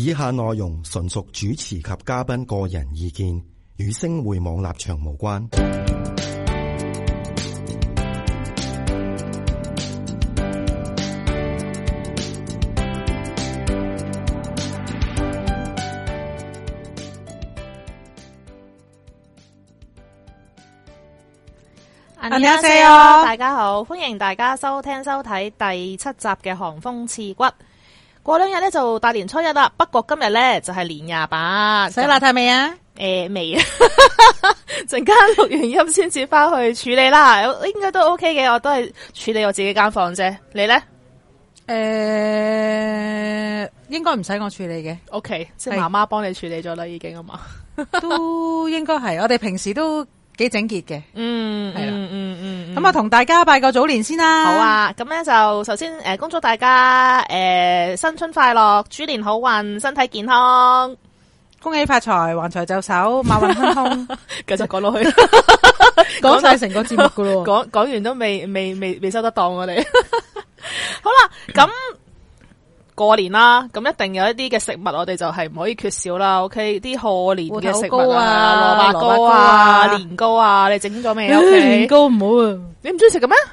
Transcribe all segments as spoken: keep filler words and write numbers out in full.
以下內容純屬主持及嘉賓個人意見，與星匯網立場無關。 안녕하세요，大家好，歡迎大家收聽收睇第七集嘅寒風刺骨。過兩日咧就大年初一啦，不過今日咧就係年廿八。 洗邋遢未啊？ 誒未啊，陣間錄完音先至翻去處理啦。應該都 OK 嘅，我都係處理我自己間房啫。你咧？ 誒、呃，應該唔使我處理嘅。 OK， 即係媽媽幫你處理咗啦，已經啊嘛。 都應該係，我哋平時都幾整潔嘅。 嗯，係啦，嗯嗯嗯。 咁啊，同大家拜個早年先啦。 好啊，咁咧就首先誒，恭祝大家誒新春快樂，豬年好運，身體健康， 恭喜發財，橫財就手，馬運亨通。 繼續講落去， 講晒成個節目噶咯。 講講完都未未未未收得檔我哋。好啦，咁。過年啦，咁一定有一啲嘅食物，我哋就係唔可以缺少啦。OK， 啲賀年嘅食物啊，蘿蔔糕啊，年糕啊，你整咗未啊？ 年糕唔好啊， 你唔中意食嘅咩？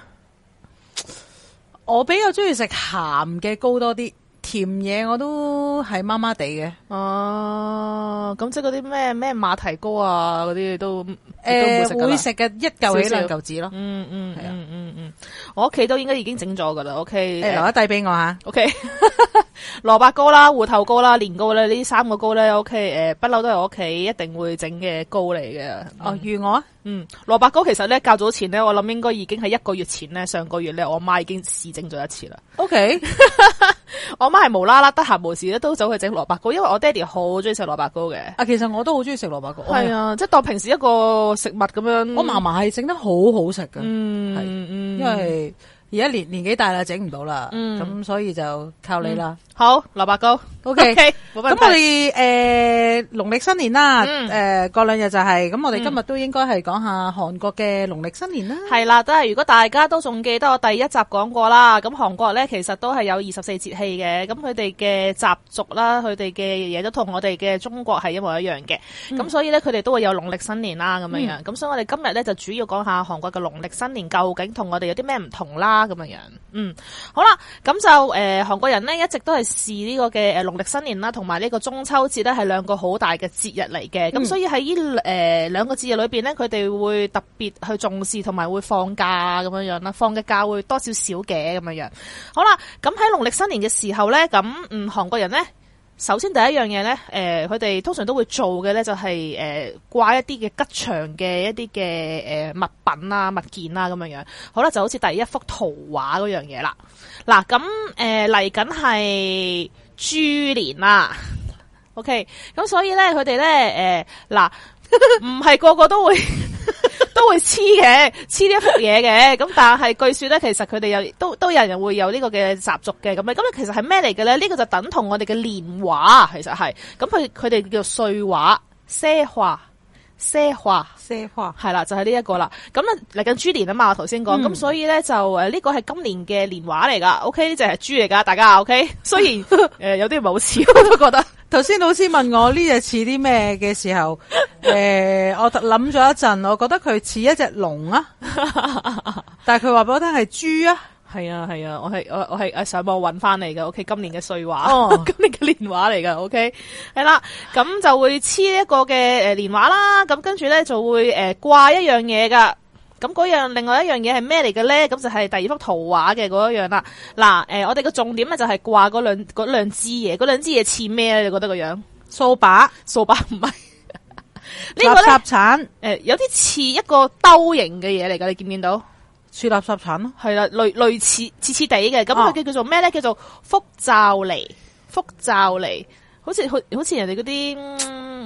我比較中意食鹹嘅糕多啲，甜嘢我都係麻麻地嘅。 哦，咁即係嗰啲咩咩馬蹄糕啊，嗰啲都誒會食嘅，一嚿起兩嚿紙咯。 嗯嗯係啊嗯嗯嗯，我屋企都應該已經整咗噶啦。OK， 誒留一底俾我吓。 OK。蘿蔔糕啦、芋頭糕啦、年糕咧，呢三個糕咧 ，OK， 誒，不嬲都係我屋企一定會整嘅糕嚟嘅。 哦，預我啊， 嗯，蘿蔔糕其實咧較早前咧，我諗應該已經係一個月前咧，上個月咧，我媽已經試整咗一次啦。 OK， 我媽係無啦啦得閒無事咧都走去整蘿蔔糕，因為我爹哋好中意食蘿蔔糕嘅。 啊，其實我都好中意食蘿蔔糕。 係啊，即係當平時一個食物咁樣。 我嫲嫲係整得好好食噶， 嗯， 係， 嗯， 因為而家年年紀大啦，整唔到啦，咁、 嗯、 所以就靠你啦。 嗯好，蘿蔔糕 ，OK， 咁、okay, 我哋誒農曆新年啦，誒、 嗯呃、過兩日就係、是，咁我哋今日都應該係講下韓國嘅農曆新年啦。 係啦，都係如果大家都仲記得我第一集講過啦，咁韓國咧其實都係有二十四節氣嘅，咁佢哋嘅習俗啦，佢哋嘅嘢都同我哋嘅中國係一模一樣嘅，咁、嗯、所以咧佢哋都會有農曆新年啦，咁樣樣，咁、嗯、所以我哋今日咧就主要講下韓國嘅農曆新年究竟同我哋有啲咩唔同啦，咁樣樣，嗯，好啦，咁就誒韓、呃、國人咧一直都係視呢個嘅誒農曆新年啦，同埋呢個中秋節咧係兩個好大嘅節日嚟嘅，咁、嗯、所以喺呢誒兩個節日裏邊咧，佢哋會特別去重視，同埋會放假咁樣樣啦，放嘅假會多少少嘅咁樣樣。好啦，咁喺農曆新年嘅時候咧，咁嗯韓國人咧，首先第一樣嘢咧，誒佢哋通常都會做嘅咧就係誒掛一啲嘅吉祥嘅一啲嘅誒物品啊物件啊咁樣樣。好啦，就好似第一幅圖畫嗰樣嘢啦。嗱，咁誒嚟緊係豬年啦 ，OK， 咁所以咧，佢哋咧，誒，嗱，唔係個個都會都會黐嘅，黐呢一幅嘢嘅，咁但係據說咧，其實佢哋有都都有人會有呢個嘅習俗嘅，咁咧，咁咧其實係咩嚟嘅咧？呢、這個就等同我哋嘅年畫，其實係，咁佢佢哋叫做歲畫、賒畫、賒畫、 賒畫， 係啦，就係呢一個啦。咁咧嚟緊豬年啊嘛，我頭先講，咁、嗯、所以咧就誒呢個係今年嘅年畫嚟噶 ，OK， 呢隻係豬嚟噶，大家 OK。雖然誒、呃、有啲唔係好似，我都覺得。 頭先老師問我呢隻似啲咩嘅時候，誒、呃，我諗咗一陣，我覺得佢似一隻龍啊，但係佢話俾我聽係豬啊。 係啊係啊，我係我我係誒上網搵翻嚟嘅 ，OK， 今年嘅歲畫， 哦、 今年嘅年畫嚟嘅 OK， 係啦，咁就會黐一個嘅誒年畫啦，咁跟住咧就會誒掛一樣嘢噶，咁嗰樣另外一樣嘢係咩嚟嘅咧？咁就係第二幅圖畫嘅嗰一樣啦。嗱，誒我哋嘅重點咧就係掛嗰兩嗰兩支嘢，嗰兩支嘢似咩咧？你覺得個樣？ 掃把， 掃把唔係呢垃圾鏟， 誒有啲似一個兜形嘅嘢嚟噶，你見唔見到？ 似垃圾鏟咯， 係啦，類類似似似地嘅，咁佢叫叫做咩咧？叫做福罩梨，福罩梨，好似好好似人哋嗰啲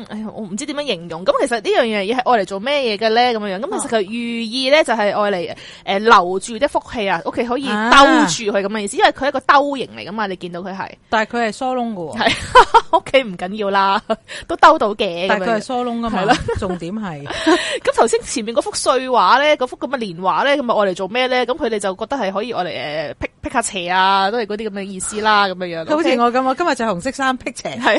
哎呀，我唔知點樣形容。咁其實呢樣嘢係愛嚟做咩嘢嘅咧？咁樣樣，咁其實佢寓意咧就係愛嚟誒留住啲福氣啊，屋企可以兜住佢咁嘅意思，因為佢係一個兜形嚟噶嘛，你見到佢係， 但係佢係疏窿嘅喎， 係屋企唔緊要啦，都兜到嘅。 但係佢係疏窿噶嘛，係啦，重點係。咁頭先前面嗰幅碎畫咧，嗰幅咁嘅連畫咧，咁啊愛嚟做咩咧？咁佢哋就覺得係可以愛嚟誒辟辟下邪啊，都係嗰啲咁嘅意思啦，咁樣樣。 好似我咁，我今日就紅色衫辟邪。 係。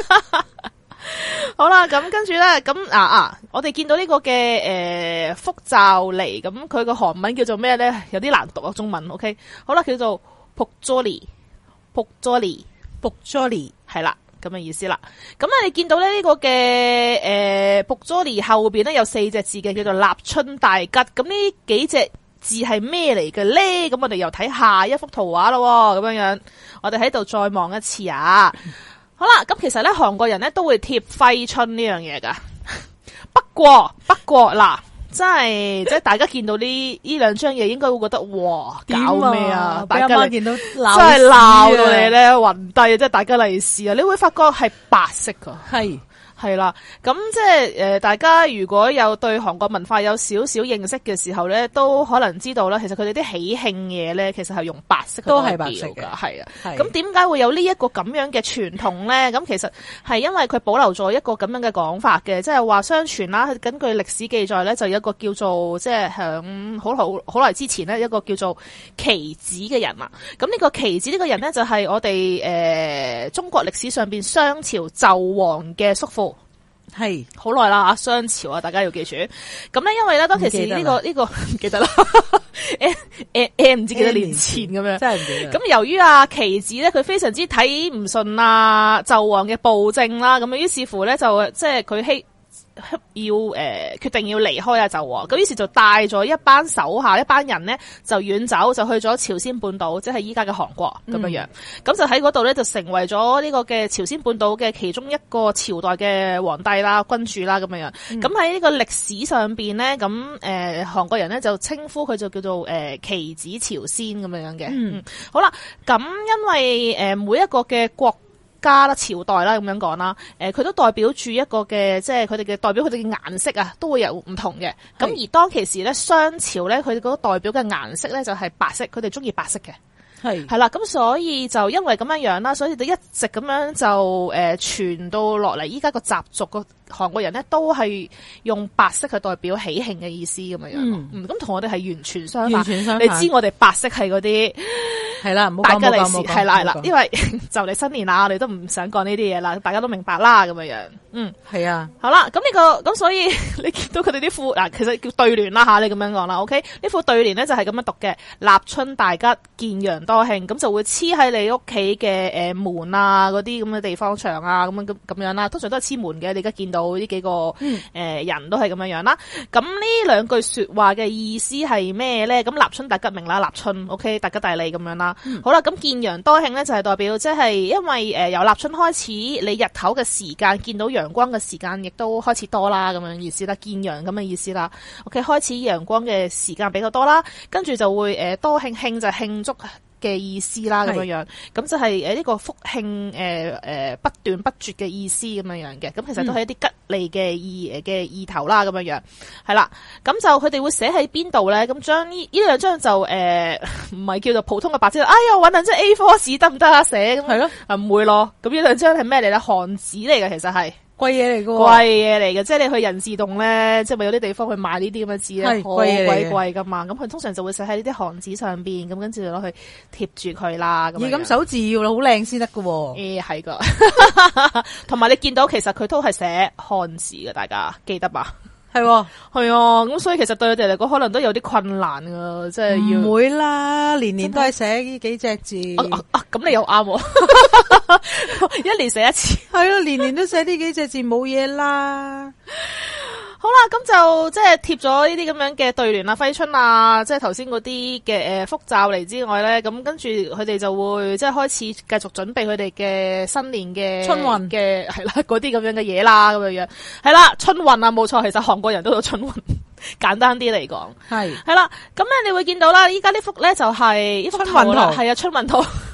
好啦，咁跟住咧，咁啊啊，我哋見到呢個嘅誒、呃、福罩嚟，咁佢個韓文叫做咩咧？有啲難讀啊，中文。OK， 好啦，叫做僕佐利，僕佐利， 僕佐利， 係啦，咁嘅意思啦。咁啊，你見到咧呢個嘅誒僕佐利後邊咧有四隻字嘅，叫做立春大吉。咁呢幾隻字係咩嚟嘅咧？咁我哋又睇下一幅圖畫咯，咁樣樣，我哋喺度再望一次啊。好啦，咁其實咧，韓國人咧都會貼揮春呢樣嘢噶。不過不過嗱，真係即係大家見到呢呢兩張嘢，應該會覺得哇，搞咩啊？大家媽見到真係鬧到你咧暈低啊！即係大家利是啊！你會發覺係白色噶， 係。 係啦，咁即係誒、呃，大家如果有對韓國文化有少少認識嘅時候咧，都可能知道啦。其實佢哋啲喜慶嘢咧，其實係用白色去代表， 都係白色嘅， 係啊。咁點解會有呢一個咁樣嘅傳統咧？咁其實係因為佢保留咗一個咁樣嘅講法嘅，即係話相傳啦，根據歷史記載咧，就有一個叫做即係響好好好耐之前咧，一個叫做棋子嘅人啊。咁呢個棋子呢個人咧，就係、是、我哋誒、呃、中國歷史上邊雙朝紂王嘅叔父。係好耐啦，商朝啊，大家要記住。咁咧，因為咧當其時呢、這個呢、這個唔記得啦，M M M 唔知幾多年前咁樣， 真係唔記得。 咁由於阿棋子咧，佢非常之睇唔順啊紂王嘅暴政啦，咁於是乎咧就即係佢希。要誒、呃、決定要離開啊紂王，咁於是就帶咗一班手下一班人呢，就遠走，就去咗朝鮮半島，即係依家嘅韓國咁樣樣。咁、嗯、就喺嗰度咧就成為咗呢個嘅朝鮮半島嘅其中一個朝代嘅皇帝啦、君主啦咁樣樣。咁喺呢個歷史上邊咧，咁誒韓國人咧就稱呼佢就叫做誒棋子朝鮮咁樣樣嘅。嗯，好啦，咁因為誒、呃、每一個嘅國家啦、朝代啦咁樣講啦，誒、呃，佢都代表住一個嘅，即係佢哋嘅代表佢哋嘅顏色啊，都會有唔同嘅。咁而當其時咧，雙朝咧，佢哋嗰個代表嘅顏色咧就係白色，佢哋中意白色嘅。係係啦，咁所以就因為咁樣樣啦，所以就一直咁樣就誒傳到落嚟，依家個習俗個韓國人咧都係用白色去代表喜慶嘅意思咁樣樣。嗯，咁同我哋係完全相反。完全相反。你知我哋白色係嗰啲係啦，唔好講，大家利是係啦係啦，因為就嚟新年啦，我哋都唔想講呢啲嘢啦，大家都明白啦咁樣樣。嗯，係啊。好啦，咁呢、這個咁所以你見到佢哋啲副嗱，其實叫對聯啦吓，你咁樣講啦。OK，呢副對聯咧就係咁樣讀嘅：立春大吉，見陽多慶，咁就會黐喺你屋企嘅誒門啊，嗰啲咁嘅地方牆啊，咁樣咁咁樣啦。通常都係黐門嘅，你而家見到呢幾個誒、嗯呃、人都係咁樣樣啦。咁呢兩句說話嘅意思係咩咧？咁立春大吉明啦，立春 OK 大吉大利咁樣啦。嗯、好啦，咁見陽多慶咧就係代表即係因為誒由立春開始，你日頭嘅時間見到陽光嘅時間亦都開始多啦，咁樣意思啦，見陽咁嘅意思啦。OK， 開始陽光嘅時間比較多啦，跟住就會誒多慶，慶就慶祝嘅意思啦，咁樣樣，咁就係誒呢個福慶誒誒不斷不絕嘅意思咁樣樣嘅，咁其實都係一啲吉利嘅意誒嘅意頭啦，咁樣樣係啦，咁就佢哋會寫喺邊度咧？咁將呢呢兩張就誒唔係叫做普通嘅白紙，哎呀搵兩張 A 四 紙得唔得啊？寫咁係咯，啊唔會咯，咁呢兩張係咩嚟咧？韓紙嚟嘅，其實係。貴嘢嚟㗎，貴嘢嚟嘅，即係你去人事洞咧，即係咪有啲地方去買呢啲咁嘅紙咧，好鬼貴噶嘛？咁佢通常就會寫喺呢啲韓紙上邊，咁跟住就攞去貼住佢啦。咁咁手字要好靚先得㗎喎。誒係噶，同埋你見到其實佢都係寫漢字嘅，大家記得吧？係係啊，咁所以其實對佢哋嚟講，可能都有啲困難噶，即係要唔會啦，年年都係寫呢幾隻字。咁、啊啊、你又啱，一年寫一次，係咯，年年都寫呢幾隻字，冇嘢啦。好啦，咁就即係貼咗呢啲咁樣嘅對聯啊、揮春啊，即係頭先嗰啲嘅誒福罩嚟之外咧，咁跟住佢哋就會即係開始繼續準備佢哋嘅新年嘅春運嘅係啦，嗰啲咁樣嘅嘢啦，咁樣樣係啦，春運啊，冇錯，其實韓國人都有春運，簡單啲嚟講係係啦，咁咧你會見到啦，依家呢幅咧就係一幅春運圖，係啊，春運圖。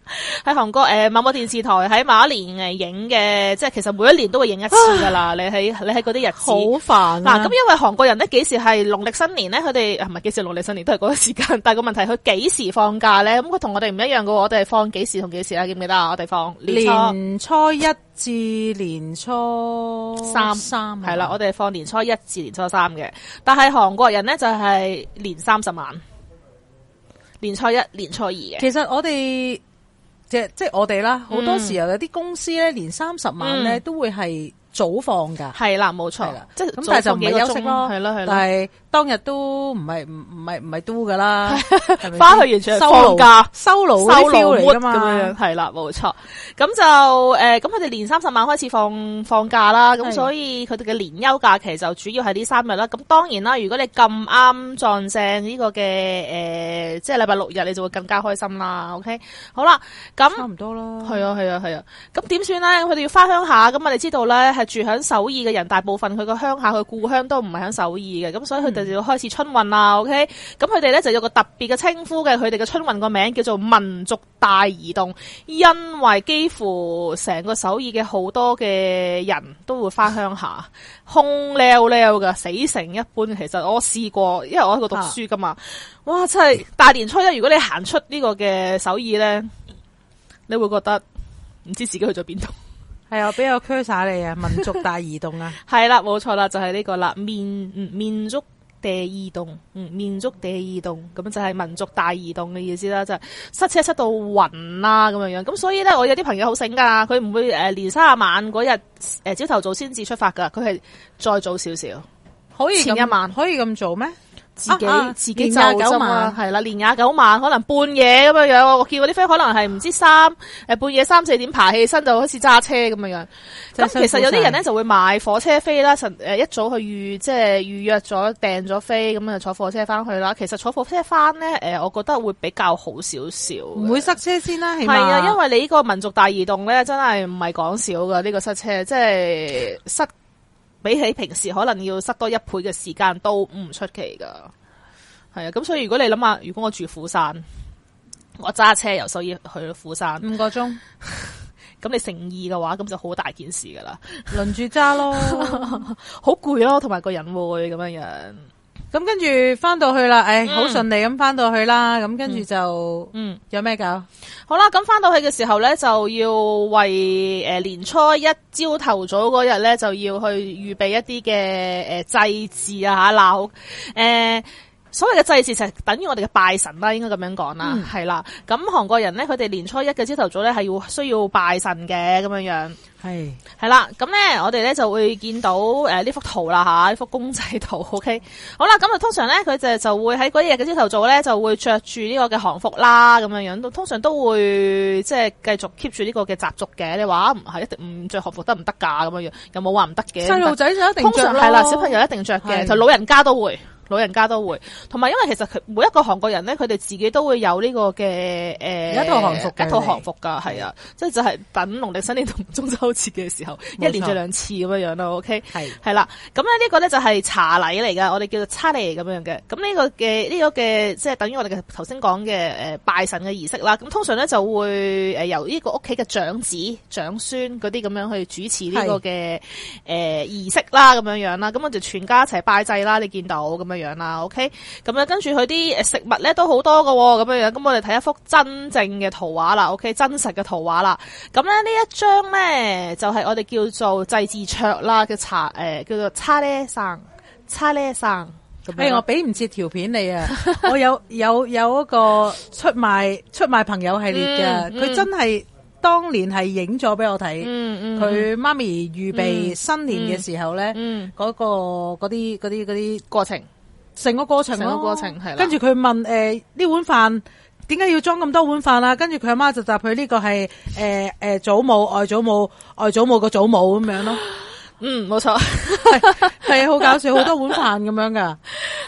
喺韓國誒、呃、某某電視台喺某一年誒影嘅，即係其實每一年都會影一次噶啦。你喺你喺嗰啲日子， 好煩嗱。咁因為韓國人咧幾時係農曆新年咧？佢哋唔係幾時農曆新年都係嗰個時間，但係個問題佢幾時放假咧？咁佢同我哋唔一樣噶，我哋係放幾時同幾時啊？記唔記得啊？我哋放年初， 年初一至年初三三係啦，我哋係放年初一至年初三嘅，但係韓國人咧就係年三十晚，年初一、年初二嘅。 其實我哋即係即係我哋啦，好多時候有啲公司咧，年三十晚咧都會係早放噶， 係啦，冇錯係啦， 即係咁但係就唔係休息咯， 係咯係咯， 但係當日都唔係唔唔係唔係都噶啦， 翻去完全係收放假收爐嗰啲 feel 嚟噶嘛， 咁樣係啦，冇錯。咁就誒，咁佢哋年三十晚開始放放假啦，咁所以佢哋嘅年休假期就主要係呢三日啦。咁當然啦，如果你咁啱撞正呢個嘅誒，即係禮拜六日，你就會更加開心啦。OK，好啦，咁差唔多啦， 係啊係啊係啊。咁點算咧？佢哋要翻鄉下，咁我哋知道咧係住響首爾嘅人，大部分佢個鄉下佢故鄉都唔係響首爾嘅，咁所以佢哋就要開始春運啦。OK，咁佢哋咧就有個特別嘅稱呼嘅，佢哋嘅春運個名叫做民族大移動，因為幾乎成個首爾嘅好多嘅人都會翻鄉下，空溜溜噶，死成一般。其實我試過，因為我喺度讀書噶嘛，啊、哇真係大年初一，如果你行出呢個嘅首爾咧，你會覺得唔知自己去咗邊度。 係啊，俾個 cursor 你啊，民族大移動啊， 係啦，冇錯啦，就係、是、呢個啦，面嗯民族大移動，嗯民族大移動，咁就係民族大移動嘅意思啦，就係、是、塞車塞到暈啦咁樣樣，咁所以咧，我有啲朋友好醒噶，佢唔會誒年卅晚嗰日誒朝頭早先至出發噶，佢係再早少少， 可以前一晚可以咁做咩？ 自己、啊啊、自己就廿九晚係啦，年廿九晚可能半夜咁樣樣，我見嗰啲 friend 可能係唔知三誒半夜三四點爬起身就開始揸車咁樣樣。咁其實有啲人咧就會買火車飛啦，晨誒一早去預即係預約咗訂咗飛，咁就坐火車翻去啦。其實坐火車翻咧誒，我覺得會比較好少少， 唔會塞車先啦，係係啊，因為你呢個民族大移動咧真係唔係講少噶，呢、呢個塞車即係塞。比起平時可能要塞多一倍嘅時間都唔出奇噶，係啊，咁所以如果你諗下，如果我住釜山，我揸車由首爾去到釜山五個鐘， 咁你乘二嘅話，咁就好大件事噶啦， 輪住揸咯， 好攰咯，同埋個人會咁樣樣。 咁跟住翻到去啦，誒，好順利咁翻到去啦，咁跟住就， 嗯， 有咩搞？ 好啦，咁翻到去嘅時候咧，就要為誒年初一朝頭早嗰日咧，就要去預備一啲嘅誒祭祀啊吓鬧誒。所謂嘅祭祀就係等於我哋嘅拜神啦，應該咁樣講啦，係啦、嗯。咁韓國人咧，佢哋年初一嘅朝頭早咧係要需要拜神嘅咁樣樣，係係啦。咁咧我哋咧就會見到誒呢、呃、幅圖啦吓，呢幅公仔圖 ，OK。好啦，咁啊通常咧佢就就會喺嗰日嘅朝頭早咧就會着住呢個嘅韓服啦，咁樣樣，通常都會即係繼續 keep 住呢個嘅習俗嘅。你話唔係一定唔着韓服得唔得噶咁樣樣，又冇話唔得嘅。細路仔就一定着啦，係啦，小朋友一定着嘅，就老人家都會。老人家都會，同埋因為其實佢每一個韓國人咧，佢哋自己都會有呢個嘅誒、呃、 一套韓服， 一套韓服㗎，係啊，即係就係、是、等農曆新年同中秋節嘅時候，一年着兩次咁樣樣咯。OK，係係啦，咁咧呢個咧就係茶禮嚟㗎，我哋叫做茶禮咁樣嘅。咁呢個嘅呢、這個嘅即係等於我哋嘅頭先講嘅誒拜神嘅儀式啦。咁通常咧就會誒由呢個屋企嘅長子、長孫嗰啲咁樣去主持呢個嘅誒、呃、儀式啦，咁樣樣啦。咁我就全家一齊拜祭啦，你見到咁樣樣啦 ，OK， 咁樣跟住佢啲食物咧都好多噶，咁樣樣，咁我哋睇一幅真正嘅圖畫啦 ，OK， 真實嘅圖畫啦，咁咧呢一張咧就係、是、我哋叫做祭祀桌啦嘅茶，誒、呃、叫做叉咧生，叉咧生，誒、 欸、我俾唔切條片你啊，我有有有一個出賣出賣朋友系列嘅，佢、嗯嗯、真係。當年係影咗俾我睇，佢、嗯嗯、媽咪預備新年嘅時候咧，嗰、嗯嗯嗰個嗰啲嗰啲嗰啲過程，成個過程咯，成個過程係啦。跟住佢問誒呢、呃、碗飯點解要裝咁多碗飯啊？跟住佢阿媽就答佢呢個係誒誒祖母、外祖母、外祖母個祖母咁樣咯。 嗯，冇錯， 係係好搞笑，好多碗飯咁樣噶。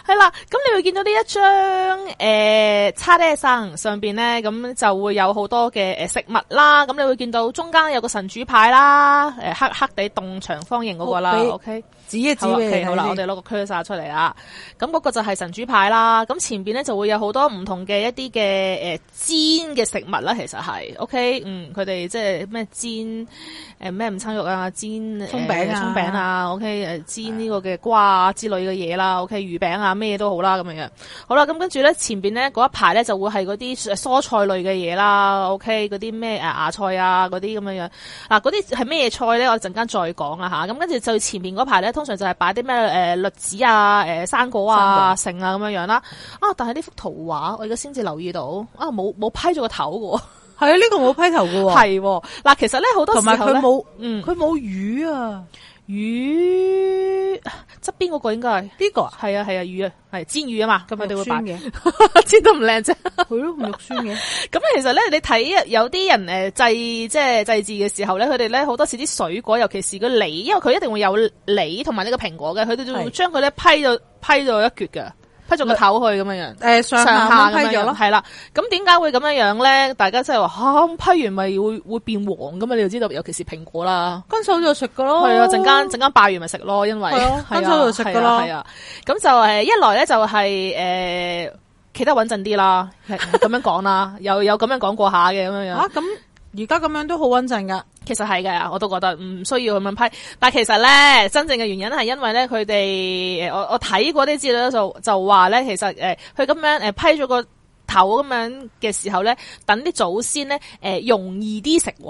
係啦，咁你會見到呢一張誒叉爹生上邊咧，咁就會有好多嘅誒食物啦。咁你會見到中間有個神主牌啦，誒黑黑地洞長方形嗰個啦。OK， 指一指俾你。 好啦，我哋攞個 cursor 出嚟啦。咁嗰個就係神主牌啦。咁前邊咧就會有好多唔同嘅一啲嘅誒煎嘅食物啦。其實係 OK， 嗯，佢哋即係咩煎誒咩午餐肉啊，煎鬆餅啊， 鬆餅啊 ，OK， 誒煎呢個嘅瓜啊之類嘅嘢啦 ，OK， 魚餅啊咩都好啦咁樣樣。好啦，咁跟住咧前邊咧嗰一排咧就會係嗰啲蔬菜類嘅嘢啦 ，OK， 嗰啲咩誒芽菜啊嗰啲咁樣樣。嗱，嗰啲係咩菜咧？我陣間再講啊吓。咁跟住就前邊嗰排咧，通常就係擺啲咩誒栗子啊、誒生果啊、剩啊咁樣樣啦。啊，但係呢幅圖畫我而家先至留意到，啊冇冇批咗個頭嘅。 係啊，呢、這個冇批頭嘅喎。 係嗱，其實咧好多時候同埋佢冇， 嗯， 佢冇魚啊， 魚側邊嗰個應該係呢個啊， 係啊係啊魚啊，係煎魚啊嘛，咁佢哋會擺嘅， 煎得唔靚啫， 佢都唔肉酸嘅。 咁其實咧，你睇有啲人誒祭即係祭祀嘅時候咧，佢哋咧好多時啲水果，尤其是個梨，因為佢一定會有梨同埋呢個蘋果嘅，佢哋就會將佢咧批咗批咗一橛嘅。批咗個頭去咁樣樣， 誒上下批咗咯， 係啦。咁點解會咁樣樣咧？大家即係話吓批完咪會會變黃噶嘛？你就知道，尤其是蘋果啦， 乾手就食噶咯。 係啊，陣間陣間拜完咪食咯，因為乾手就食噶咯。 係啊，咁就誒一來咧就係誒企得穩陣啲啦，咁樣講啦，有有咁樣講過下嘅咁樣樣。 啊咁。而家咁樣都好穩陣噶， 其實係嘅，我都覺得唔需要咁樣批。但係其實咧，真正嘅原因係因為咧，佢哋誒，我我睇過啲資料就就話咧，其實誒，佢咁樣誒批咗個頭咁樣嘅時候咧，等啲祖先咧誒容易啲食，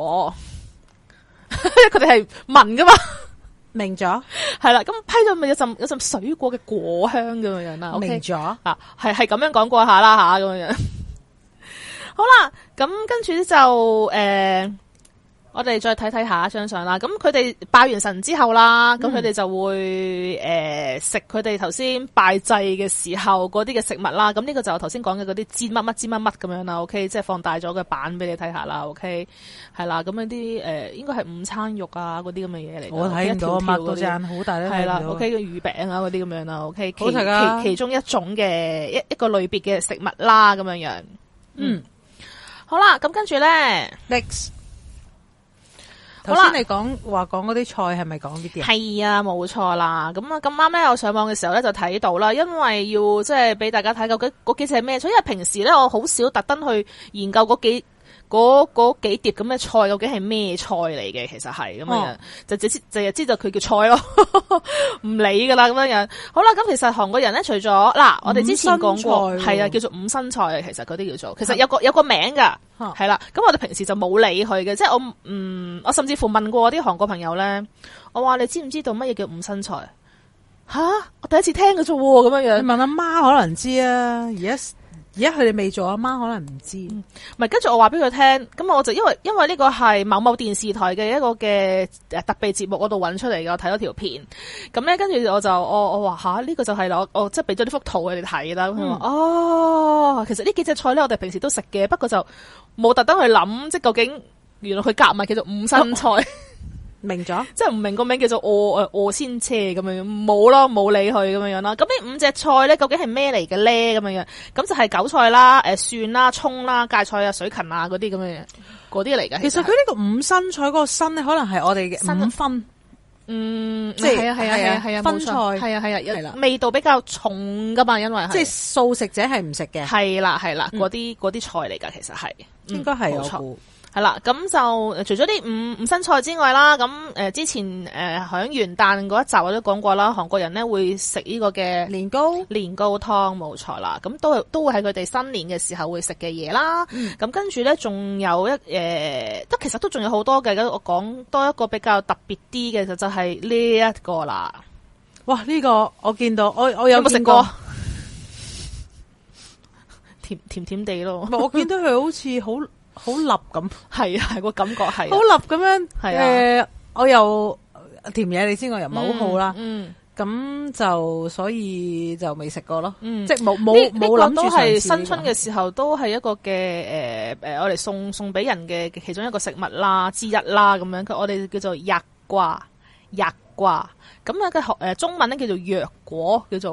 佢哋係聞噶嘛， 明咗係啦。咁批咗咪有陣有陣水果嘅果香咁樣樣啦， 明咗啊，係係咁樣講過下啦吓咁樣樣。好啦，咁跟住咧就誒、呃，我哋再睇睇下一張相啦。咁佢哋拜完神之後啦，咁佢哋就會誒食佢哋頭先拜祭嘅時候嗰啲嘅食物啦。咁呢個就我頭先講嘅嗰啲煎乜乜煎乜乜咁樣啦。OK，即係放大咗個版俾你睇下啦。OK， 係啦，咁樣啲誒應該係午餐肉啊嗰啲咁嘅嘢嚟。 我睇唔到，擘到隻眼好大咧。 係啦 ，OK 嘅魚餅啊嗰啲咁樣啦。OK， 好食啊， 其其中一種嘅一一個類別嘅食物啦，咁樣樣。嗯。嗯好啦，咁跟住咧 ，next，頭先你講話講嗰啲菜係咪講呢啲啊？ 係啊，冇錯啦。咁啊，咁啱咧，我上網嘅時候咧就睇到啦，因為要即係俾大家睇究竟嗰幾隻係咩菜，因為平時咧我好少特登去研究嗰幾嗰嗰幾碟咁嘅菜究竟係咩菜嚟嘅，其實係咁樣、哦，就只知就知道佢叫菜咯，唔理噶啦咁樣樣。好啦，咁其實韓國人咧，除咗嗱，我哋之前講過係啊，叫做五辛菜，其實嗰啲叫做，其實有個有個名噶，係啦。咁我哋平時就冇理佢嘅，即係我嗯，我甚至乎問過啲韓國朋友咧，我話你知唔知道乜嘢叫五辛菜？吓，我第一次聽嘅啫，咁樣樣。 你問阿媽可能知啊，而家。而家佢哋未做，阿媽可能唔知。唔係，跟住我話俾佢聽，咁我就因為因為呢個係某某電視台嘅一個嘅誒特備節目嗰度揾出嚟嘅，我睇咗條片。咁咧，跟住我就我我話吓呢個就係啦，我我即係俾咗呢幅圖佢哋睇啦。佢話、嗯、哦，其實呢幾隻菜咧，我哋平時都食嘅，不過就冇特登去諗，即係究竟原來佢夾埋叫做五辛菜。哦明咗， 即係唔明個名叫做餓誒餓先車咁樣樣，冇咯，冇理佢咁樣樣啦。咁呢五隻菜咧，究竟係咩嚟嘅咧？咁樣樣，咁就係韭菜啦、誒蒜啦、蔥啦、芥菜啊、水芹啊嗰啲咁樣樣，嗰啲嚟嘅。 其實佢呢個五辛菜嗰個辛咧，可能係我哋嘅五分， 嗯，即係係啊係啊係啊，分菜係啊係啊，係啦，味道比較重噶嘛，因為即係素食者係唔食嘅， 係啦係啦，嗰啲嗰啲菜嚟噶，其實係應該係冇錯。係啦，咁就除咗啲五五辛菜之外啦，咁誒、呃、之前誒響、呃、元旦嗰一集我都講過啦，韓國人咧會食呢個嘅年糕年糕湯，冇錯啦，咁都係都會喺佢哋新年嘅時候會食嘅嘢啦。咁、嗯、跟住咧仲有一誒，都、呃、其實都仲有好多嘅，咁我講多一個比較特別啲嘅就就係呢一個啦。 哇，呢、這個我見到，我我有冇食過？ 甜甜甜地咯， 我見到佢好似好。好立咁， 係啊，係個感覺係好立咁樣。 係啊、 呃，我又甜嘢，你知我又唔係好好啦。 嗯， 咁、嗯、就所以就未食過咯。 嗯， 即係冇冇冇諗住嘗試。 係新春嘅時候都係一個嘅誒誒，我哋送送俾人嘅其中一個食物啦之一啦，咁樣佢我哋叫做日瓜日瓜。咁啊嘅學誒中文咧叫做藥果，叫做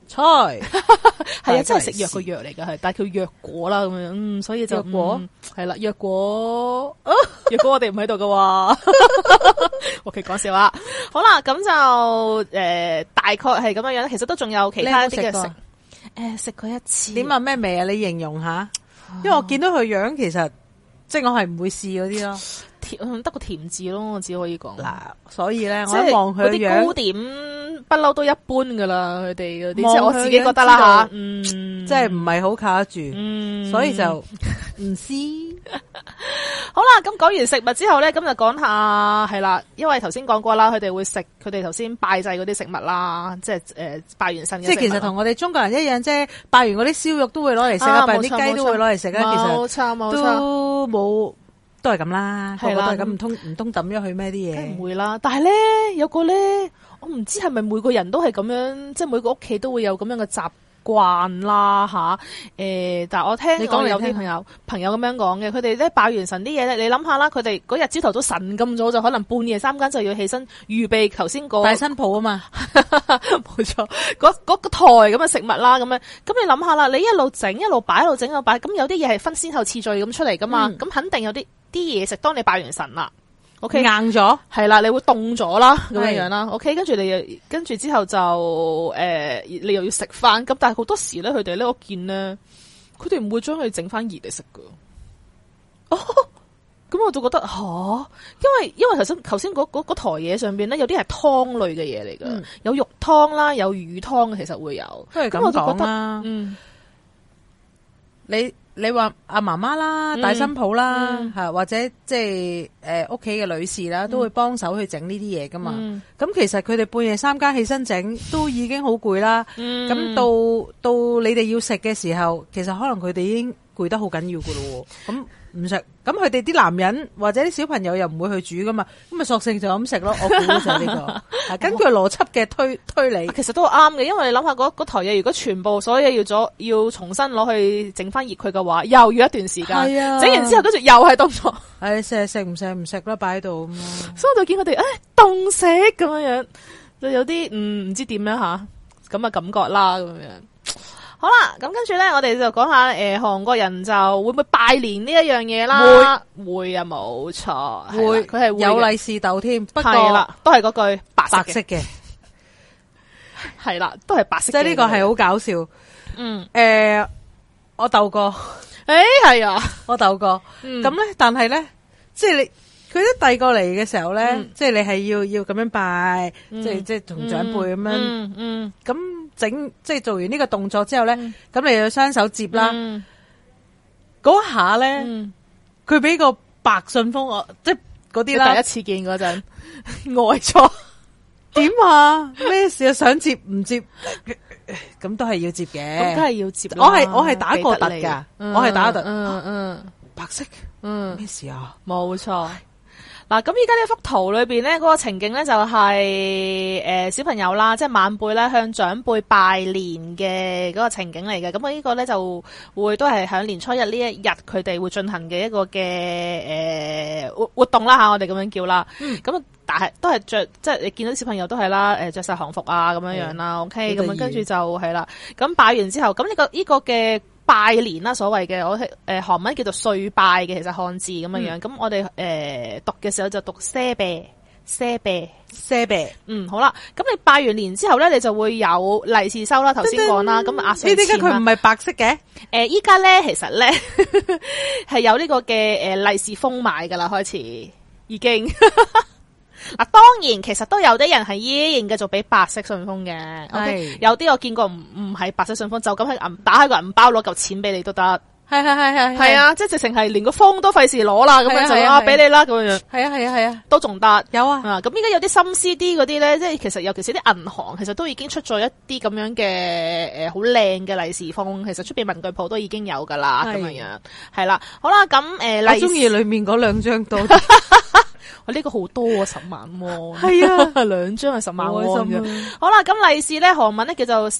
菜， 係啊，真係食藥個藥嚟㗎，係，但係叫藥果啦咁樣，嗯，所以就藥果係啦，藥果，藥果我哋唔喺度㗎喎。OK， 講笑啦。好啦，咁就誒、呃、大概係咁樣樣，其實都仲有其他一啲嘅食，誒食過一次。 點啊？咩味啊？你形容下，因為我見到佢樣，其實即係我係唔會試嗰啲咯。 甜得個甜字咯，我只可以講。 嗱，所以咧， 即我一望佢啲樣， 糕點不嬲都一般噶啦，佢哋嗰啲，即係我自己覺得啦吓，嗯， 即係唔係好靠得住， 嗯， 所以就唔試。 好啦，咁講完食物之後咧，咁就講下係啦，因為頭先講過啦，佢哋會食佢哋頭先拜祭嗰啲食物啦，即係誒拜完神嘅食物。 即係其實同我哋中國人一樣啫，拜完嗰啲燒肉都會攞嚟食啊，拜啲雞都會攞嚟食啊，其實冇錯冇錯， 都冇。都係咁啦，個個係啦都係咁，唔通唔通抌咗去咩啲嘢？ 唔會啦，但係咧有個咧，我唔知係咪每個人都係咁樣，即係每個屋企都會有咁樣嘅習慣啦吓。誒、啊，但係我聽你講有啲朋友朋友咁樣講嘅，佢哋咧拜完神啲嘢咧，你諗下啦，佢哋嗰日朝頭早晨咁早就可能半夜三更就要起身預備頭先個大新抱啊嘛， 冇錯，嗰嗰個台咁嘅食物啦，咁樣，咁你諗下啦，你一路整一路擺一路整一路擺，咁有啲嘢係分先後次序咁出嚟噶嘛，咁、嗯、肯定有啲。啲嘢食，當你拜完神啦 ，OK 硬咗， 係啦，你會凍咗啦，咁樣樣啦 ，OK， 跟住你又跟住之後就誒、呃，你又要食翻，咁但係好多時咧，佢哋咧我見咧，佢哋唔會將佢整翻熱嚟食噶，哦，咁我就覺得吓、啊，因為因為頭先頭先嗰嗰台嘢上邊咧，有啲係湯類嘅嘢嚟噶，嗯、有肉湯啦，有魚湯，其實會有，咁我就覺得，嗯， 你。你話阿媽媽啦、大新抱啦，吓、嗯、或者即係誒屋企嘅女士啦，都會幫手去整呢啲嘢噶嘛。咁、嗯、其實佢哋半夜三更起身整，都已經好攰啦。咁、嗯、到到你哋要食嘅時候，其實可能佢哋已經攰得好緊要噶咯。咁唔食，咁佢哋啲男人或者啲小朋友又唔會去煮噶嘛，咁咪索性就咁食咯。我估就係呢個，根據邏輯嘅推推理， 其實都啱嘅。因為你諗下嗰嗰台嘢，如果全部所有嘢要咗要重新攞去整翻熱佢嘅話，又要一段時間。係啊，整完之後跟住又係凍咗。 唉，食食唔食唔食啦，擺喺度咁咯。 所以我就見佢哋誒凍食咁樣樣，就有啲唔唔知點樣吓咁嘅感覺啦咁樣。好啦，咁跟住咧，我哋就講下誒，韓國人就會唔會拜年呢一樣嘢啦？會會啊，冇錯， 會佢係有利是豆添，不過啦，都係嗰句白白色嘅， 係啦，都係白色。 即係呢個係好搞笑。嗯，誒、呃，我鬥過， 誒係啊， 我鬥過。咁咧、嗯，但係咧，即係你佢一遞過嚟嘅時候咧，嗯、即係你係要要咁樣拜，嗯、即係即係同長輩咁樣，嗯嗯，咁、嗯。整即係做完呢個動作之後咧，咁、嗯、你要雙手接啦。嗰、嗯、下咧，佢俾、嗯、個白信封我，即係嗰啲啦。第一次見嗰陣，呆咗。點啊？咩事啊？想接唔接？咁都係要接嘅。咁梗係要接。 我係我係打過突噶，我係打突。 嗯嗯， 白色。嗯，咩事啊？ 冇錯。嗱，咁依家呢幅圖裏邊咧，嗰個情景咧就係誒小朋友啦，即係晚輩咧向長輩拜年嘅嗰個情景嚟嘅。咁啊呢個咧就會都係響年初一呢一日佢哋會進行嘅一個嘅誒活活動啦吓，我哋咁樣叫啦。咁、嗯、但係都係着，即係你見到小朋友都係啦，誒着晒韓服啊咁樣樣啦。OK，咁樣跟住就係啦。咁拜完之後，咁呢、這個呢、這個嘅。拜年啦，所謂嘅我係誒韓文叫做歲拜嘅，其實漢字咁樣樣。咁、嗯、我哋誒、呃、讀嘅時候就讀些唄些唄些唄。 嗯，好啦，咁你拜完年之後咧，你就會有利是收啦。頭先講啦，咁壓歲錢。呢啲佢唔係白色嘅？ 誒，依家咧其實咧係有呢個嘅誒利是封買噶啦，開始已經。嗱，當然其實都有啲人係依然繼續俾白色信封嘅，okay? 有啲我見過唔唔係白色信封，就咁喺銀打喺個銀包攞嚿錢俾你都得， 係係係係係啊，即係直情係連個封都費事攞啦，咁樣就啊俾你啦咁樣， 係啊係啊係啊， 都仲得有啊， 咁依家有啲心思啲嗰啲咧，即係其實尤其是啲銀行，其實都已經出咗一啲咁樣嘅誒好靚嘅利是封，其實出邊文具鋪都已經有噶啦，咁樣樣係啦，好啦，咁誒， 我中意裏面嗰兩張多。 呢、這個好多啊，十萬喎， 係啊， 兩張係十萬喎嘅。好啦，咁利是咧，韓文咧叫做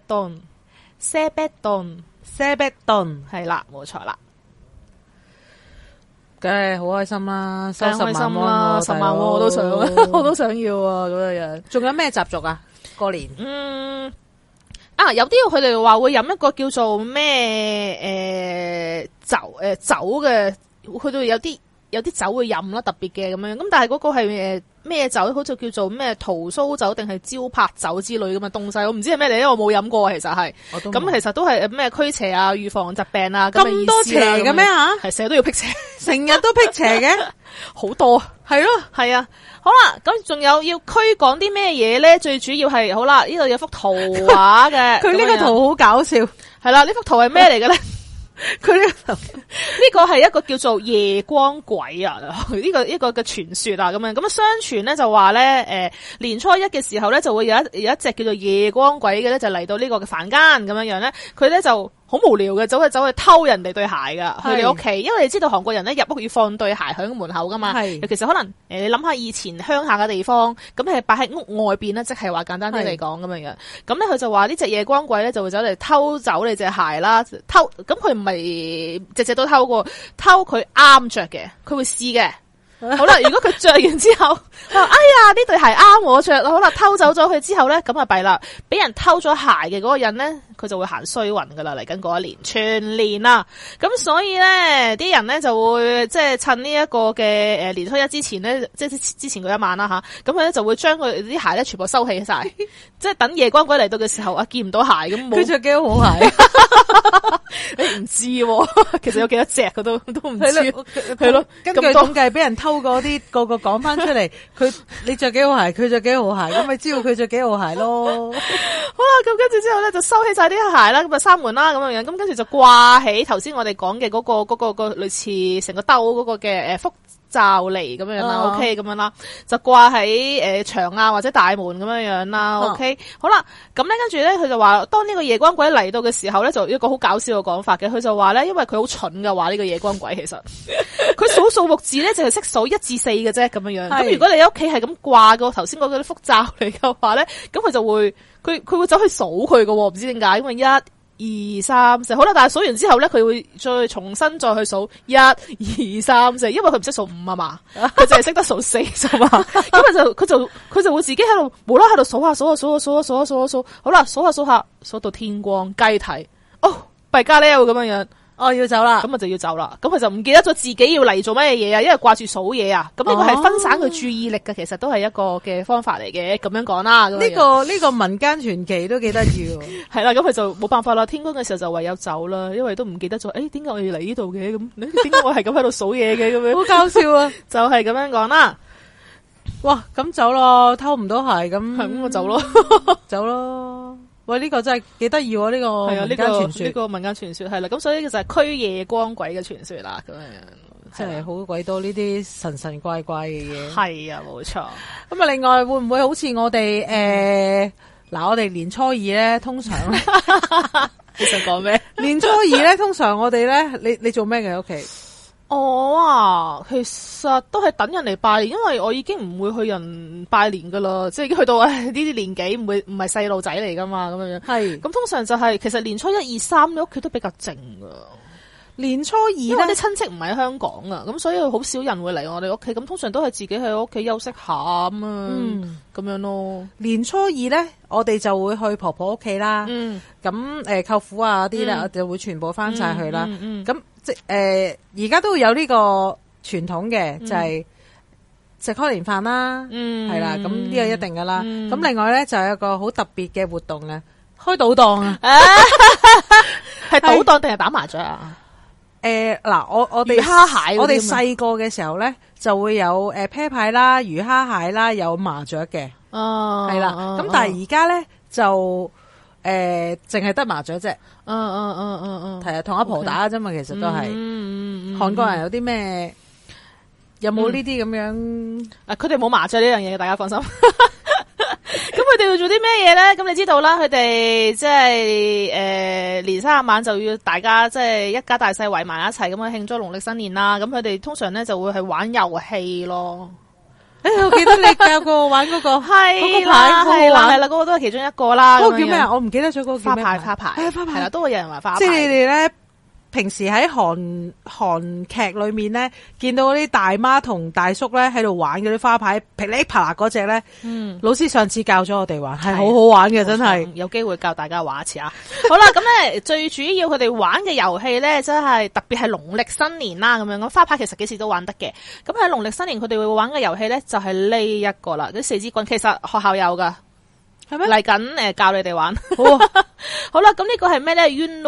세뱃돈，세뱃돈，세뱃돈，係啦，冇錯啦。 梗係好開心啦，收十萬啦，十萬喎，我都想，我都想要啊，咁樣樣。 仲有咩習俗啊？過年， 嗯。 啊，有啲佢哋話會飲一個叫做咩誒酒誒酒嘅，佢哋有啲有啲酒會飲啦，特別嘅咁樣。咁但係嗰個係誒咩酒？好似叫做咩桃蘇酒定係招柏酒之類咁嘅東西，我唔知係咩嚟，因為我冇飲過。其實係咁，其實都係咩驅邪啊、預防疾病啊咁嘅意思啦。咁多邪嘅咩吓？係成日都要辟邪， 成日都辟邪嘅， 好多係咯， 係啊。好啦，咁仲有要驅趕啲咩嘢咧？最主要係好啦，呢度有幅圖畫嘅， 佢呢個圖好搞笑， 係啦，呢幅圖係咩嚟嘅咧？佢呢個呢個係一個叫做夜光鬼啊，呢、這個一、這個嘅傳說啊，咁樣咁啊，相傳咧就話咧，誒、呃、年初一嘅時候咧就會有一有一隻叫做夜光鬼嘅咧就嚟到呢個嘅凡間咁樣樣咧，佢咧就好無聊嘅，走去走去偷人哋對鞋噶，去你屋企，因為你知道韓國人咧入屋要放對鞋喺門口噶嘛，尤其是可能誒、呃、你諗下以前鄉下嘅地方，咁係擺喺屋外邊咧，即係話簡單啲嚟講咁樣樣，咁咧佢就話呢隻夜光鬼咧就會走嚟偷走你隻鞋啦，偷咁佢唔係隻隻都偷過，偷佢啱着嘅，佢會試嘅。好啦，如果佢着完之後，哎呀呢對鞋啱我着，好啦，偷走咗佢之後咧，咁啊弊啦，俾人偷咗鞋嘅嗰個人咧，佢就會行衰運噶啦，嚟緊嗰一年全年啦，咁所以咧，啲人咧就會即係趁呢一個嘅誒年初一之前咧，即係之前嗰一晚啦吓，咁佢咧就會將佢啲鞋咧全部收起晒，即係等夜光鬼嚟到嘅時候啊，見唔到鞋咁，佢着幾多好鞋？你唔知，其實有幾多隻佢都都唔知，係咯，根據統計俾人偷。偷嗰啲個個講翻出嚟，佢你着幾號鞋，佢着幾號鞋，咁咪知道佢着幾號鞋咯。好啦，咁跟住之後咧就收起晒啲鞋啦，咁就閂門啦，咁樣樣，咁跟住就掛起頭先我哋講嘅嗰個嗰、嗰個、嗰個類似成個兜嗰個嘅誒福罩嚟咁樣啦、哦、，OK 咁樣啦，就掛喺誒牆啊或者大門咁樣樣啦 ，OK、哦、好啦，咁咧跟住咧佢就話，當呢個夜光鬼嚟到嘅時候咧，就一個好搞笑嘅講法嘅，佢就話咧，因為佢好蠢嘅話呢、呢個夜光鬼其實佢數數目字咧就係識數一至四嘅啫咁樣樣，咁如果你喺屋企係咁掛個頭先嗰啲福罩嚟嘅話咧，咁佢就會佢佢會走去數佢嘅，唔知點解，因為一。二三四，好啦，但係數完之後咧，佢會再重新再去數一二三四，因為佢唔識數五啊嘛，佢淨係識得數四啫嘛，咁佢就佢就佢就會自己喺度無啦喺度數下數下數下數下數下數下數，好啦，數下數下數到天光雞啼，哦，弊家咧咁樣樣。哦，要走啦，咁啊就要走啦，咁佢就唔記得咗自己要嚟做咩嘢啊，因為掛住數嘢啊，咁呢個係分散佢注意力嘅，其實都係一個嘅方法嚟嘅，咁樣講啦。呢、這個呢、這個民間傳奇都幾得意，係啦，咁佢就冇辦法啦，天光嘅時候就唯有走啦，因為都唔記得咗，誒、欸，點解我要嚟呢度嘅？咁，點解我係咁喺度數嘢嘅？咁樣好搞笑啊！就係咁樣講啦。哇，咁走咯，偷唔到鞋咁，係咁我走咯，走咯。喂，呢、這個真係幾得意喎！呢、這個民間傳說，呢、這個民間傳說係啦，咁所以就係驅夜光鬼嘅傳說啦，咁樣真係好鬼多呢啲神神怪怪嘅嘢。係啊，冇錯。咁啊，另外會唔會好似我哋誒，嗱、呃，我哋年初二咧，通常你想講咩？年初二咧，通常我哋咧，你你做咩嘅喺屋企？我啊，其實都係等人嚟拜年，因為我已經唔會去人拜年噶啦，即係已經去到呢啲年紀，唔會唔係細路仔嚟噶嘛，咁樣樣。係，咁通常就係、是、其實年初一二三，你屋企都比較靜噶。年初二咧，我啲親戚唔喺香港啊，咁所以好少人會嚟我哋屋企，咁通常都係自己喺屋企休息下咁啊，咁樣咯。年初二咧，我哋就會去婆婆屋企啦，咁、嗯、誒、呃、舅父啊啲咧，我就會全部翻晒去啦，咁、嗯。嗯嗯即誒，而家都會有呢個傳統嘅，就係食開年飯啦，係、嗯、啦，咁呢個一定噶啦。咁、嗯、另外咧就有一個好特別嘅活動咧，開賭檔啊，係賭檔定係打麻雀啊？誒，嗱，我我哋蝦蟹，我哋細個嘅時候咧就會有誒啤牌啦、魚蝦蟹啦，有麻雀嘅，哦，係啦。咁、哦、但係而家咧就。誒、呃，淨係得麻雀啫，嗯嗯嗯嗯嗯，係啊，同阿婆打啫嘛，其實都係。嗯嗯，韓國人有啲咩？有冇呢啲咁樣？啊，佢哋冇麻雀呢樣嘢，大家放心。咁佢哋會做啲咩嘢咧？咁你知道啦，佢哋即係誒年三十晚就要大家即係一家大細圍埋一齊咁去慶祝農曆新年啦。咁佢哋通常咧就會去玩遊戲咯。誒、欸，我記得你教過我玩嗰、那個係嗰個牌，係啦係啦，嗰、那個都係其中一個啦。嗰、那個叫咩啊？我唔記得咗嗰個叫咩？花牌花牌係啦，都會有人玩花牌。即係你哋咧平時喺韓韓劇裏面咧，見到啲大媽同大叔咧喺度玩嗰啲花牌噼里啪啦嗰隻咧，嗯，老師上次教咗我哋玩，係好好玩嘅，真係有機會教大家玩一次啊！好啦，咁咧最主要佢哋玩嘅遊戲咧，真係特別係農曆新年啦，咁樣咁花牌其實幾時都玩得嘅。咁喺農曆新年佢哋會玩嘅遊戲咧，就係呢一個啦，啲四支棍，其實學校有噶，係咩嚟緊誒教你哋玩？好，好啦，咁呢個係咩咧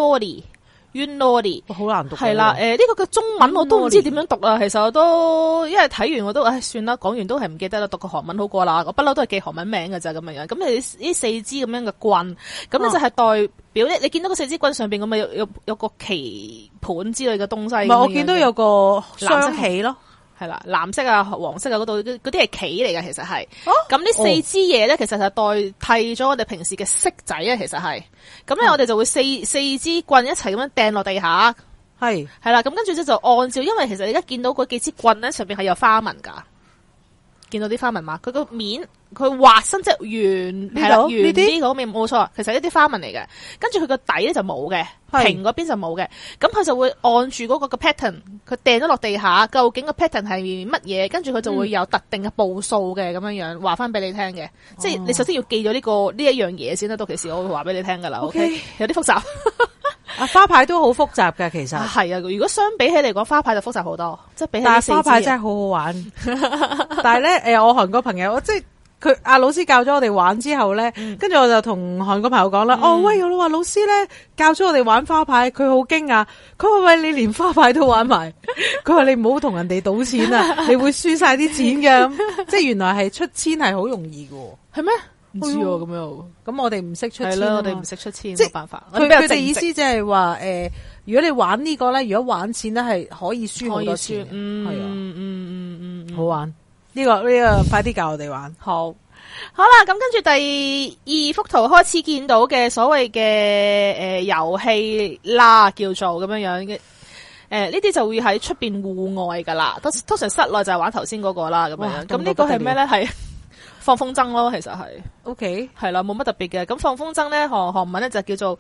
？Yunori。Yunori 好難讀， 係啦，誒、呃、呢、這個嘅中文我都唔知點樣讀啦。其實我都因為睇完我都，唉算啦，講完都係唔記得啦。讀個韓文好過啦，我不嬲都係記韓文名㗎咋咁樣樣。咁你呢四支咁樣嘅棍，咁咧就係代表咧、哦，你見到個四支棍上邊咁咪有有有個棋盤之類嘅東西。唔係，我見到有個雙喜咯。係啦，藍色啊、黃色啊嗰度嗰啲係棋嚟嘅，其實係。咁、哦、呢四支嘢咧，其實就代替咗我哋平時嘅骰仔啊，其實係。咁咧，我哋就會四四支棍一齊咁樣掟落地下。係係啦，咁跟住咧就按照，因為其實你而家見到嗰幾支棍咧，上邊係有花紋噶。見到啲花紋嘛？佢個面佢畫身即係圓，係啦，圓啲嗰面冇錯，其實一啲花紋嚟嘅。跟住佢個底咧就冇嘅，平嗰邊就冇嘅。咁佢就會按住嗰個個 pattern，佢掟咗落地下，究竟個 pattern 係乜嘢？跟住佢就會有特定嘅步數嘅咁樣樣，話翻俾你聽嘅。嗯、即係你首先要記咗呢、這個呢一樣嘢先啦。到其時我會話俾你聽噶啦。OK，, okay? 有啲複雜。啊，花牌都好複雜嘅，其實係啊。如果相比起嚟講，花牌就複雜好多，即係比起但係花牌真係好好玩。但係咧，誒，我韓國朋友，即係佢阿老師教咗我哋玩之後咧，跟、嗯、住我就同韓國朋友講啦、嗯，哦喂，我話老師咧教咗我哋玩花牌，佢好驚訝，佢話喂，你連花牌都玩埋，佢話你唔好同人哋賭錢啊，你會輸晒啲錢嘅。即係原來係出千係好容易嘅，係咩？唔知喎，咁樣咁我哋唔識出千，係啦，我哋唔識出千，冇辦法。佢佢哋意思即係話，誒、呃，如果你玩呢、這個咧，如果玩錢咧係可以輸好多錢，嗯，係啊，嗯嗯嗯嗯，好玩。呢、這個呢、這個快啲教我哋玩。好，好啦，咁跟住第二幅圖開始見到嘅所謂嘅誒遊戲啦，叫做咁樣樣嘅。誒、呃，呢啲就會喺出邊戶外噶啦，通常室內就係玩頭先嗰個啦，咁樣。咁呢個係咩咧？係。放風箏咯，其實係 ，OK，係啦，冇乜特別嘅。咁放風箏咧，韓韓文咧就叫做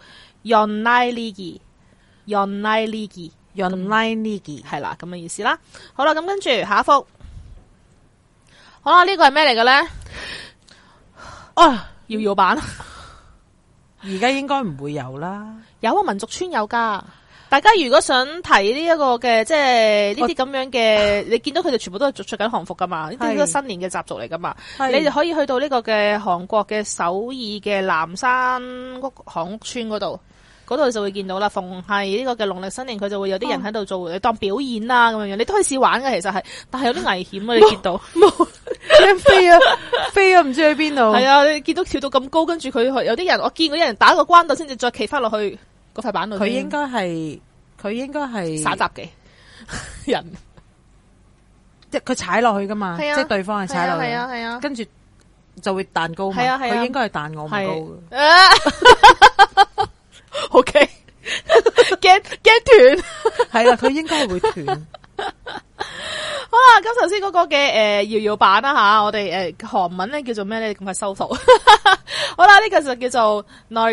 연날리기，연날리기，연날리기，係啦，咁嘅意思啦。好啦，咁跟住下一幅，好啦，呢個係咩嚟嘅咧？啊，搖搖板，而家應該唔會有啦，有啊，民族村有噶。大家如果想睇呢一個嘅，即係呢啲咁樣嘅，你見到佢哋全部都係着着緊韓服噶嘛？呢啲都係新年嘅習俗嚟噶嘛？你就可以去到呢個嘅韓國嘅首爾嘅南山屋韓屋村嗰度，嗰度就會見到啦。逢係呢個嘅農曆新年，佢就會有啲人喺度做，你、哦、當表演啦咁樣樣，你都可以試玩嘅。其實係，但係有啲危險啊！你見到冇飛啊飛啊，唔知去邊度？係啊，你見到跳到咁高，跟住佢有啲人，我見過啲人打個關斗先至再企翻落去。嗰塊板度，佢應該係佢應該係耍雜技人，即係佢踩落去噶嘛，即係對方係踩落去，係啊係啊，跟住就會彈高嘛，佢應該係彈我唔高嘅。O K， 驚驚斷，係啦，佢應該係會斷。好啦，咁頭先嗰個嘅誒搖搖板啦吓，我哋誒韓文咧叫做咩咧？咁快收圖。好啦，呢個就叫做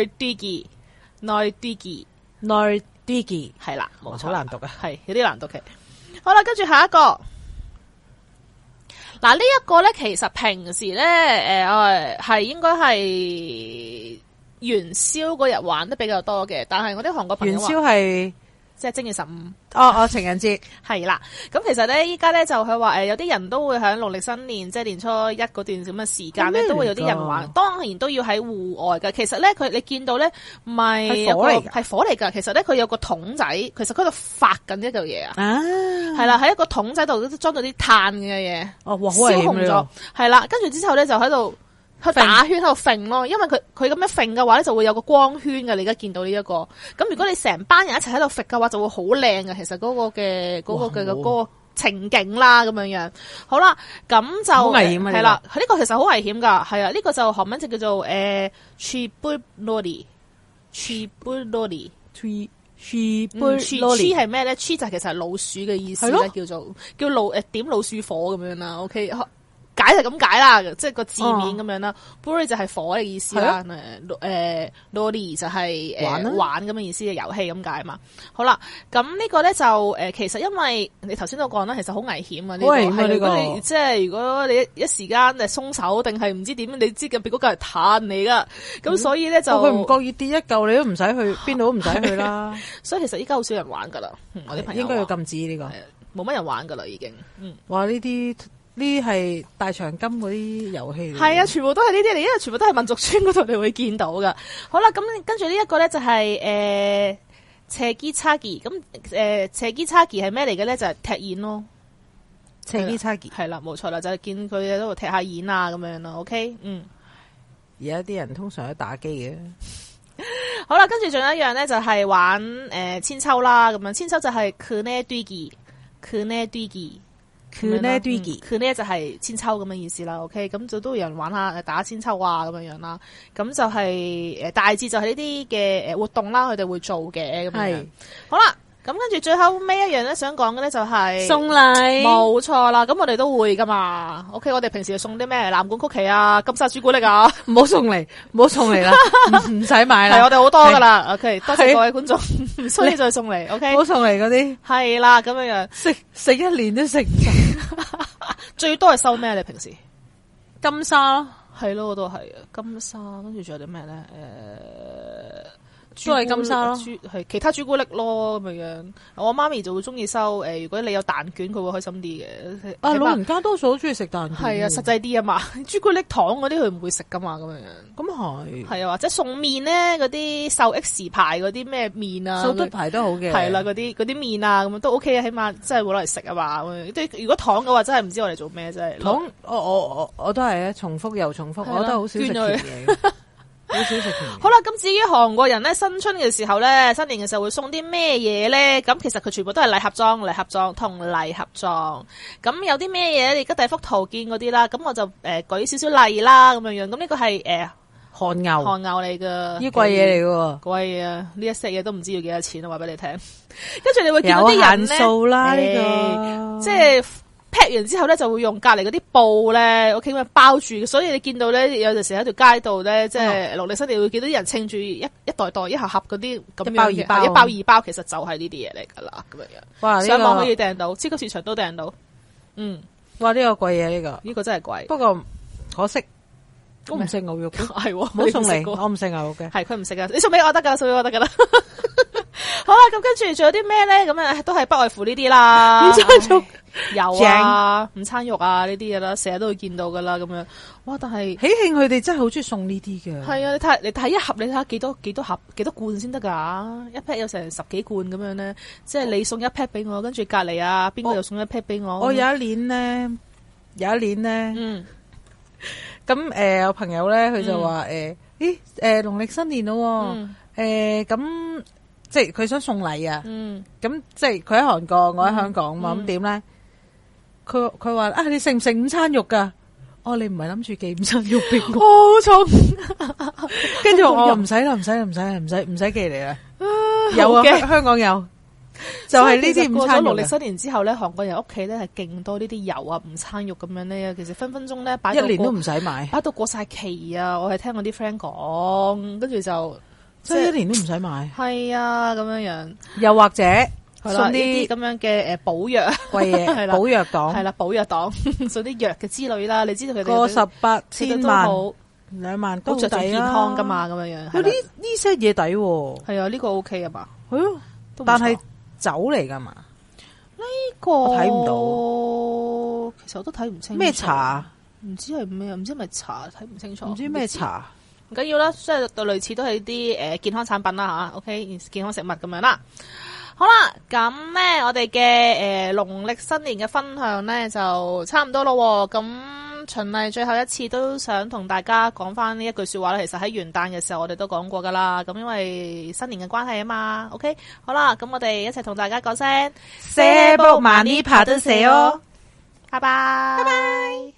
날뛰기。Nordic，Nordic 係啦，冇錯，好難讀啊，係有啲難讀嘅。好啦，跟住下一個，嗱、這個、呢一個咧，其實平時咧，誒係應該係元宵嗰日玩得比較多嘅，但係我啲韓國朋友話元宵係即係正月十五。哦哦，情人節係啦，咁其實咧，依家咧就佢話誒，有啲人都會喺農曆新年，即係年初一嗰段咁嘅時間咧，都會有啲人玩，當然都要喺戶外噶。其實咧，佢你見到咧，唔係係火嚟，係火嚟噶。其實咧，佢有個桶仔，其實佢喺度發緊一嚿嘢啊，係啦，喺一個桶仔度裝咗啲炭嘅嘢，哦，哇，好危險，燒紅咗，係啦，跟住之後咧就喺度。佢打圈喺度揈咯，因為佢佢咁樣揈嘅話咧，就會有個光圈嘅。你而家見到呢、這、一個，咁如果你成班人一齊喺度揈嘅話，就會好靚嘅。其實嗰個嘅嗰、那個嘅嗰、那個情景啦，咁樣樣。好啦，咁就好危險啊！係啦，呢、這個其實好危險噶，係啊，呢、這個就韓文就叫做誒 ，chiburlori，chiburlori，chi，chi 係咩咧 ？chi 就其實係老鼠嘅意思咧，叫做叫老誒點老鼠火咁樣啦。OK。解解就咁解啦，即係個字面咁樣啦。Buri 就係火嘅意思啦，誒誒 Lori 就係誒玩咁嘅意思嘅遊戲咁解嘛。好啦，咁呢個咧就誒其實因為你頭先都講啦，其實好危險啊呢個係如果你即係如果你一時間誒鬆手定係唔知點，你知入邊嗰嚿係碳嚟噶，咁所以咧就佢唔覺意跌一嚿，你都唔使去邊度都唔使去啦。 所以其實依家好少人玩噶啦，我啲朋友應該要禁止呢個。 冇乜人玩噶啦，已經。嗯， 哇！呢啲呢係大長今嗰啲遊戲。 係啊，全部都係呢啲嚟，因為全部都係民族村嗰度你會見到噶。好啦，咁跟住呢一個咧就係誒斜機叉技，咁誒斜機叉技係咩嚟嘅咧？就係、是、踢毽咯。斜機叉技係啦，冇錯啦，就係、是、見佢哋喺度踢下毽啊咁樣咯。OK， 嗯。 而家啲人通常都打機嘅。 好啦，跟住仲有一樣咧，就係玩誒千秋啦，咁樣千秋就係 kune 堆技。佢呢堆技， 佢呢堆技， 佢呢就係千秋咁嘅意思啦。OK，咁就都有人玩下打千秋啊咁樣樣啦。咁就係誒大致就係呢啲嘅誒活動啦，佢哋會做嘅咁樣。好啦。咁跟住最後尾一樣咧，想講嘅咧就係送禮， 冇錯啦。咁我哋都會噶嘛。OK，我哋平時送啲咩藍罐曲奇啊、金沙朱古力啊， 唔好送嚟，唔好送嚟啦，唔使買啦。 係我哋好多噶啦。OK，多謝各位觀眾，唔需要再送嚟。OK， 唔好送嚟嗰啲。 係啦，咁樣樣食食一年都食唔晒。 最多係收咩？你平時金沙咯， 係咯，我都係啊。金沙，跟住仲有啲咩咧？誒、呃。 都係金沙咯， 係其他朱古力咯咁樣。我媽咪就會中意收誒，如果你有蛋卷，佢會開心啲嘅。 啊，老人家多數都中意食蛋卷， 係啊，實際啲啊嘛。朱古力糖嗰啲佢唔會食噶嘛，咁樣樣。 咁係係啊，或者送麵咧，嗰啲壽 X 牌嗰啲咩麵啊， 壽得牌都好嘅。 係啦，嗰啲嗰啲麵啊，咁都 OK 啊，起碼真係會攞嚟食啊嘛。即係如果糖嘅話，真係唔知我哋做咩真係。 糖，我我我我都係啊，重複又重複，我都好少食甜嘢。好少食甜。 好啦，咁至於韓國人咧，新春嘅時候咧，新年嘅時候會送啲咩嘢咧？咁其實佢全部都係禮盒裝、禮盒裝同禮盒裝。咁有啲咩嘢？你而家第一幅圖見嗰啲啦，咁我就誒、呃、舉少少例啦，咁樣樣。咁呢個係誒韓牛，韓牛嚟噶， 呢貴嘢嚟噶， 貴啊！呢一 set 嘢都唔知要幾多錢啊，話俾你聽。跟住你會見到啲人咧， 有限數啦呢、 欸這個， 即係。劈完之後咧，就會用隔籬嗰啲布咧，OK 咁樣包住，所以你見到咧，有陣時喺條街度咧，即係農曆新年會見到啲人稱住一一袋袋、一盒盒嗰啲咁樣嘅，一包二包，一包二包，其實就係呢啲嘢嚟噶啦，咁樣樣。哇！上網可以訂到，超級市場都訂到。嗯， 哇！呢、這個貴嘢呢個， 呢個真係貴。 不過可惜，我唔食牛肉嘅，係唔好送嚟，我唔食牛肉嘅， 係佢唔食噶，你送俾我得噶，送俾我得噶啦。好啦，咁跟住仲有啲咩咧？咁啊，都係不外乎呢啲啦。午餐肉有啊，午餐肉啊呢啲嘢啦，成日都會見到噶啦。咁樣，哇！但係喜慶佢哋真係好中意送呢啲嘅。係啊，你睇你睇一盒，你睇下幾多幾多盒幾多罐先得噶？一 pack 有成十幾罐咁樣咧，即係你送一 pack 俾我，跟住隔籬啊邊個又送一 pack 俾我。 我有一年咧，有一年咧，嗯，咁誒、呃，有朋友咧，佢就話誒、嗯呃，咦，誒、呃，農曆新年咯、哦，誒、嗯，咁、呃。即係佢想送禮啊，咁、嗯、即係佢喺韓國，我喺香港嘛，咁點咧？佢佢話啊，你食唔食午餐肉噶？哦，你唔係諗住寄午餐肉俾我？好重，跟住我唔使啦，唔使啦，唔使啦，唔使唔使寄嚟啦。有啊，香港有，就係呢啲午餐肉。 農曆新年之後咧，韓國人屋企咧係勁多呢啲油啊、午餐肉咁樣咧，其實分分鐘咧擺一年都唔使買， 擺到過晒期啊！我係聽我啲 friend 講，跟住就。 即係一年都唔使買， 係啊，咁樣樣， 又或者送啲咁樣嘅誒補藥貴嘢，係啦，補藥黨係啦，補藥黨送啲藥嘅之類啦，你知道佢哋過十八千萬兩萬都着健康噶嘛，咁樣樣。 呢呢些嘢抵， 係啊，呢、這個 OK 啊嘛， 係咯，但係酒嚟噶嘛， 呢、這個我睇唔到，其實我都睇唔清楚咩茶， 唔知係咩，唔知係咪茶，睇唔清楚， 唔知咩茶。 唔緊要啦，即係類似都係啲誒健康產品啦吓 ，OK， 健康食物咁樣啦。好啦，咁咧我哋嘅誒農曆新年嘅分享咧就差唔多咯。咁循例最後一次都想同大家講翻呢一句說話啦。其實喺元旦嘅時候我哋都講過噶啦。咁因為新年嘅關係啊嘛 ，OK。好啦，咁我哋一齊同大家講聲， 새해 복 많이 받으세요。 拜拜，拜拜。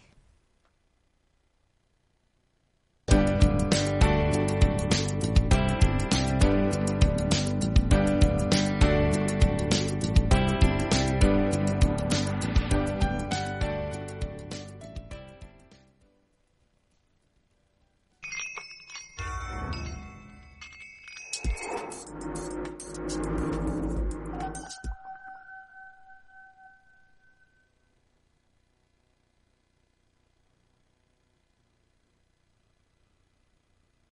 拜。